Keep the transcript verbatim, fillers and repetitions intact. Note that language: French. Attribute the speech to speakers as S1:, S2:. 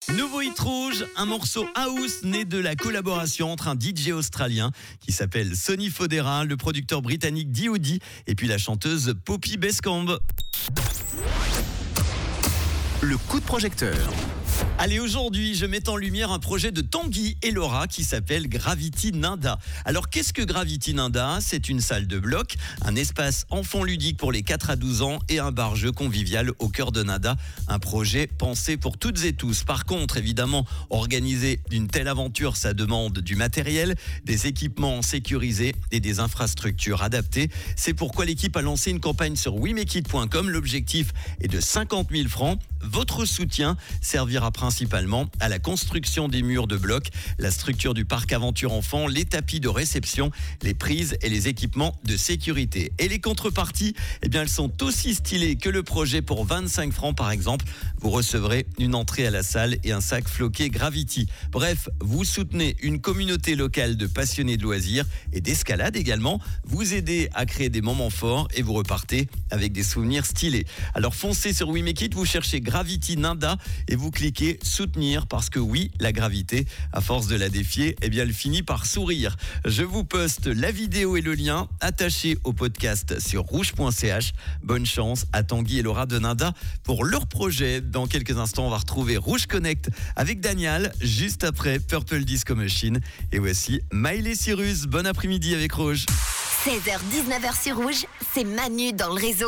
S1: Nouveau hit rouge, un morceau house né de la collaboration entre un D J australien qui s'appelle Sonny Fodera, le producteur britannique D O D et puis la chanteuse Poppy Bescamb.
S2: Le coup de projecteur.
S1: Allez, aujourd'hui, je mets en lumière un projet de Tanguy et Laura qui s'appelle Gravity Ninda. Alors, qu'est-ce que Gravity Ninda ? C'est une salle de bloc, un espace enfant ludique pour les quatre à douze ans et un bar-jeu convivial au cœur de Ninda. Un projet pensé pour toutes et tous. Par contre, évidemment, organiser une telle aventure, ça demande du matériel, des équipements sécurisés et des infrastructures adaptées. C'est pourquoi l'équipe a lancé une campagne sur we make it point com. L'objectif est de cinquante mille francs. Votre soutien servira principalement à la construction des murs de blocs, la structure du parc aventure enfant, les tapis de réception, les prises et les équipements de sécurité. Et les contreparties, eh bien, elles sont aussi stylées que le projet. Pour vingt-cinq francs par exemple, vous recevrez une entrée à la salle et un sac floqué Gravity. Bref, vous soutenez une communauté locale de passionnés de loisirs et d'escalade également. Vous aidez à créer des moments forts et vous repartez avec des souvenirs stylés. Alors foncez sur We Make It, vous cherchez Gravity Ninda et vous cliquez soutenir parce que oui, la gravité, à force de la défier, eh bien elle finit par sourire. Je vous poste la vidéo et le lien attaché au podcast sur rouge point c h. Bonne chance à Tanguy et Laura de Ninda pour leur projet. Dans quelques instants, on va retrouver Rouge Connect avec Daniel, juste après Purple Disco Machine. Et voici Miley Cyrus. Bon après-midi avec Rouge.
S3: seize heures dix-neuf heures sur Rouge, c'est Manu dans le réseau.